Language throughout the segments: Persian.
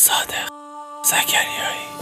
صادق زکریایی.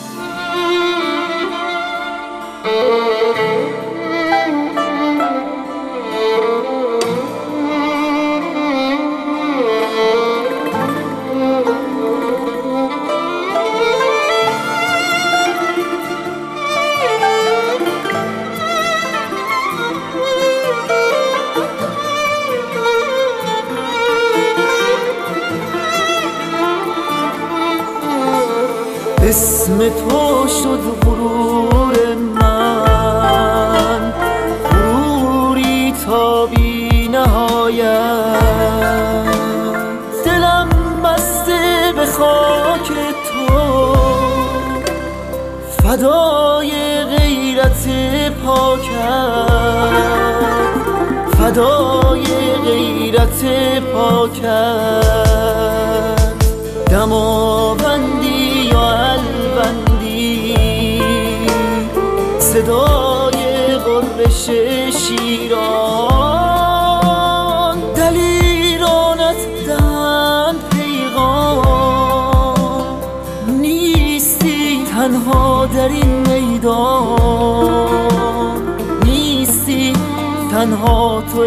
اسم تو شد غرور من، غروری تا بی نهایت. دلم بسته به خاک تو، فدای غیرت پاکت، فدای غیرت پاکت. دماوندی یا البندی، صدای غرش شیران، دلیرانت دهند پیغام. نیستی تنها در این میدان، نیستی تنها تو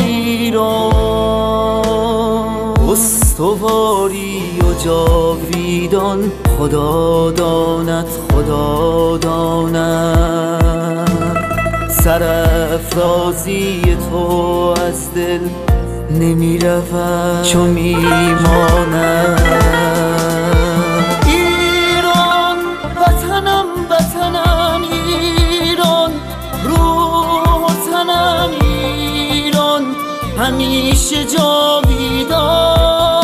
ایران. استواری و جاویدان، خدا داند خدا داند. سرافرازی تو از دل نمی رود چو می ماند. ایران وطنم وطنم ایران، روح و تنم ایران، همیشه جاویدان.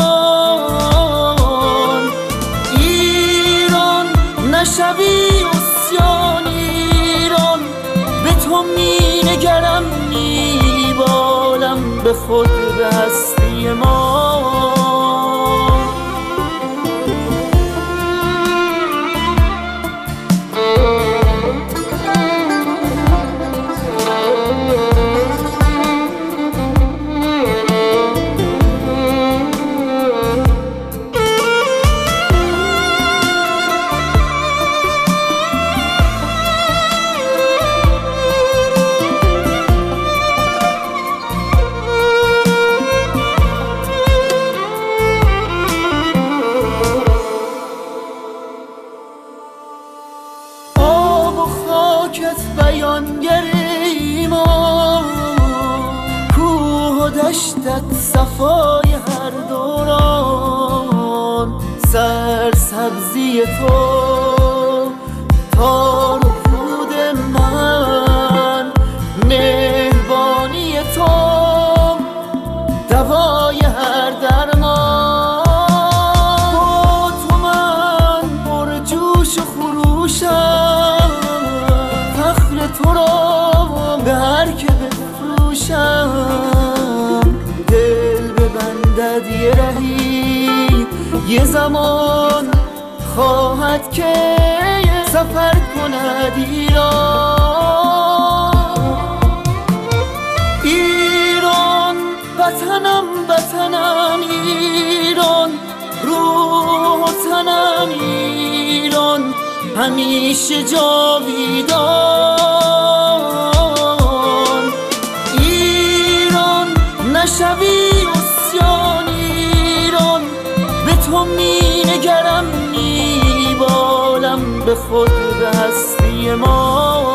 نشوی عصیان ایران، به تو می نگرم می بالم به خود به هستی ما. بیانگر ایمان، کوه و دشتت صفای هر دوران. سرسبزی تو تار و پود من، مهربانی تو دوای هر درمان. با تو من پر جوش و خروشم، تو را به هر که بفروشم. دل ببندد یه رهی، یه زمان خواهد که سفر کند ایران. ایران وطنم وطنم ایران، روح و تنم ایران، همیشه جاویدان. ایران نشوی عصیان ایران، به تو می نگرم می بالم به خود به هستی ما.